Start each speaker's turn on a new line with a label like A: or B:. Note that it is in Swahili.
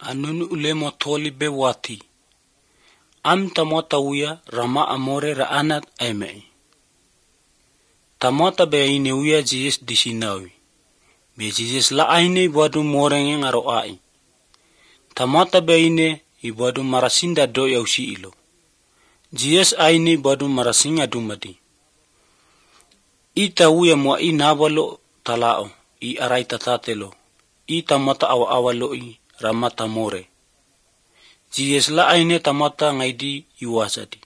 A: anunu ulemo toli be wati. Am tamota uya rama amore ra anat emei. Tamota be ine uya Jesus disinawi. Be Jesus la aine buadu morenge ngaro ai. Tamota be ine ibuadu marasinda do yausi ilo. Jesus aine buadu marasinga dumadi. Ita uya mua inabalo talao I arai tatatelo. Ita mata awalo I ramata more. Jesus la aine tamata ngaidi iwasadi.